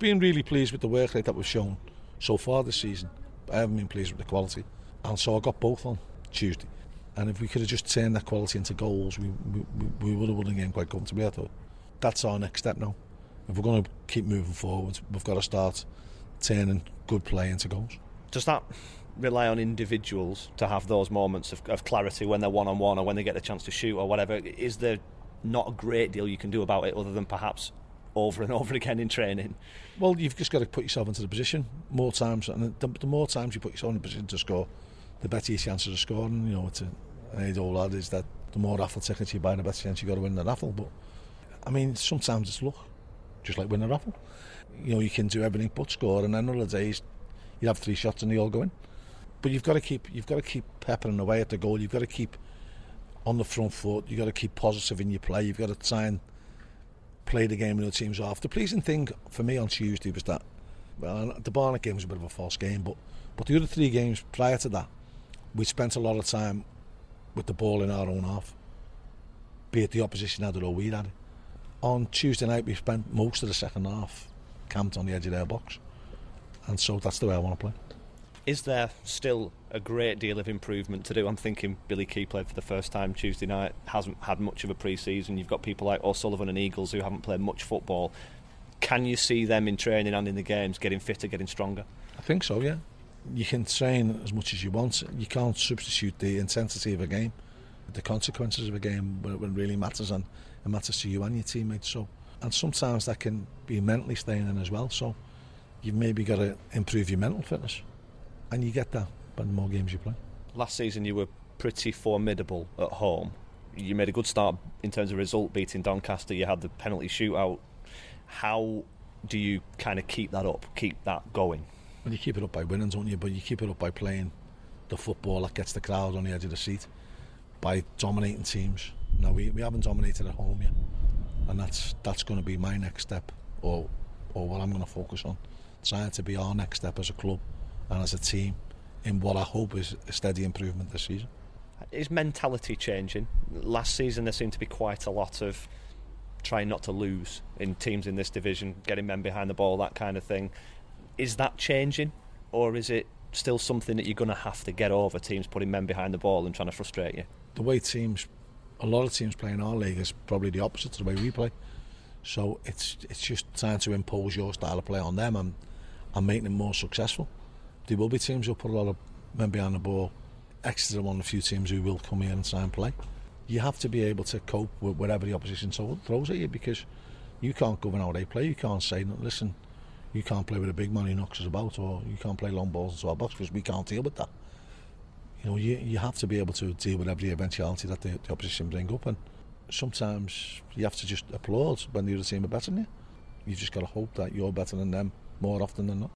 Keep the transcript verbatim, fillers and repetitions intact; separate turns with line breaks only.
been really pleased with the work rate that we've shown so far this season. I haven't been pleased with the quality. And so I got both on Tuesday. And if we could have just turned that quality into goals, we we, we would have won the game quite comfortably, I thought. That's our next step now. If we're going to keep moving forward, we've got to start turning good play into goals.
Does that rely on individuals to have those moments of, of clarity when they're one-on-one or when they get the chance to shoot or whatever? Is there not a great deal you can do about it other than perhaps over and over again in training?
Well, you've just got to put yourself into the position more times, and the, the more times you put yourself in a position to score, the better your chances of scoring. You know, it's a, an age old ad is that the more raffle tickets you buy, the better chance you got to win the raffle. But I mean, sometimes it's luck, just like winning a raffle. You know, you can do everything but score, and then other days you have three shots and they all go in. But you've got to keep, you've got to keep peppering away at the goal. You've got to keep on the front foot. You've got to keep positive in your play. You've got to try and play the game when the team's off. The pleasing thing for me on Tuesday was that, well, the Barnet game was a bit of a false game, but but the other three games prior to that, we spent a lot of time with the ball in our own half, be it the opposition had it or we had it. On Tuesday night, we spent most of the second half camped on the edge of their box, and so that's the way I want to play.
Is there still a great deal of improvement to do? I'm thinking Billy Key played for the first time Tuesday night, hasn't had much of a pre-season. You've got people like O'Sullivan and Eagles who haven't played much football. Can you see them in training and in the games getting fitter, getting stronger?
I think so, yeah. You can train as much as you want. You can't substitute the intensity of a game, the consequences of a game when it really matters, and it matters to you and your teammates. So, and sometimes that can be mentally staying in as well. So you've maybe got to improve your mental fitness. And you get that by the more games you play.
Last season you were pretty formidable at home. You made a good start in terms of result, beating Doncaster. You had the penalty shootout. How do you kind of keep that up, keep that going?
Well, you keep it up by winning, don't you? But you keep it up by playing the football that gets the crowd on the edge of the seat, by dominating teams. Now, we, we haven't dominated at home yet, and that's that's going to be my next step, or or what I'm going to focus on, trying to be our next step as a club and as a team in what I hope is a steady improvement this season.
Is mentality changing? Last season there seemed to be quite a lot of trying not to lose in teams in this division, getting men behind the ball, that kind of thing. Is that changing, or is it still something that you're going to have to get over, teams putting men behind the ball and trying to frustrate you?
The way teams, a lot of teams play in our league is probably the opposite to the way we play. So it's it's just trying to impose your style of play on them and, and making them more successful. There will be teams who'll put a lot of men behind the ball. Exeter are one of the few teams who will come here and try and play. You have to be able to cope with whatever the opposition throws at you, because you can't govern how they play. You can't say, listen, you can't play with a big man who knocks us about, or you can't play long balls into our box, because we can't deal with that. You know, you, you have to be able to deal with every eventuality that the, the opposition bring up, and sometimes you have to just applaud when the other team are better than you. You've just got to hope that you're better than them more often than not.